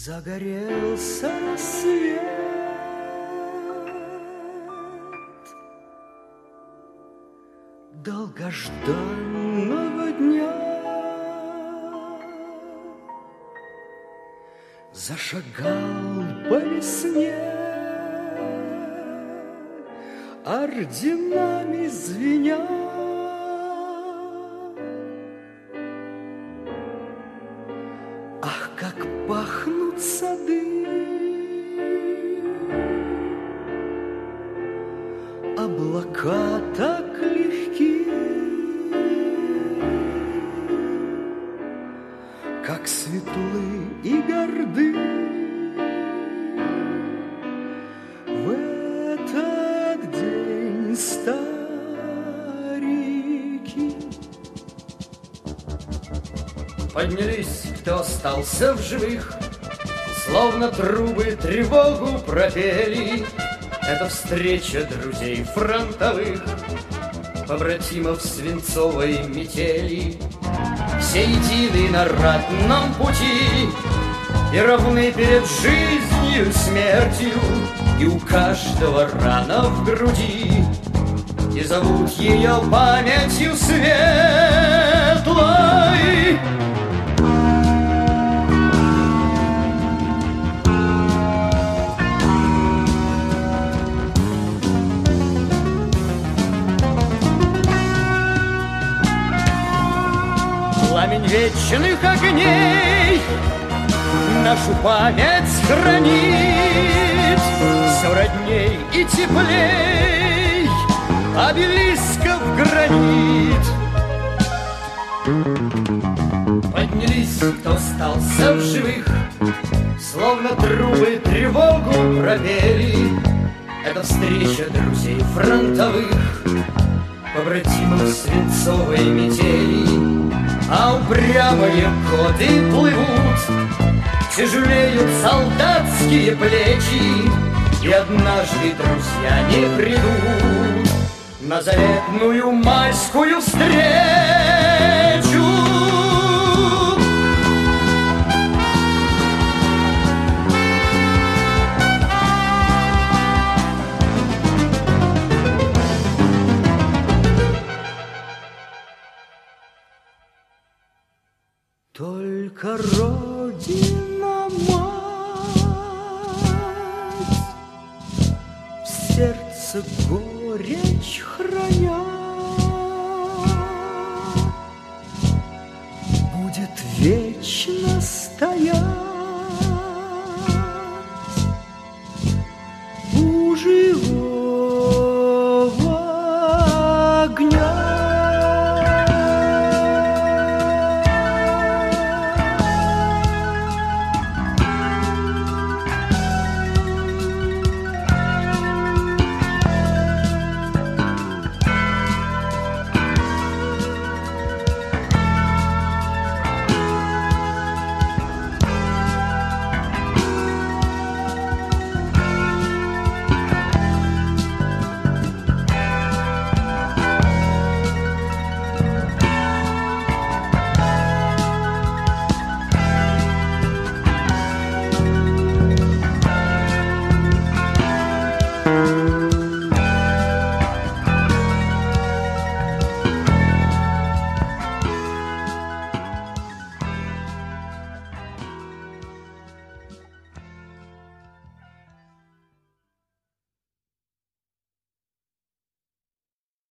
Загорелся рассвет долгожданного дня. Зашагал по весне, орденами звеня. Ах, как пахнут сады, облака так легки, как светлы и горды в этот день старики. Поднялись, кто остался в живых, словно трубы тревогу пропели. Это встреча друзей фронтовых, побратимов свинцовой метели. Все едины на ратном пути и равны перед жизнью и смертью, и у каждого рана в груди, и зовут ее памятью светлой. Пламень вечных огней нашу память хранит, все родней и теплей обелисков гранит. Поднялись, кто остался в живых, словно трубы тревогу пропели. Это встреча друзей фронтовых, побратимов свинцовой метели. А упрямые коты плывут, тяжелеют солдатские плечи, и однажды друзья не придут на заветную майскую встречу. Только Родина мать в сердце горечь храня будет вечно стоять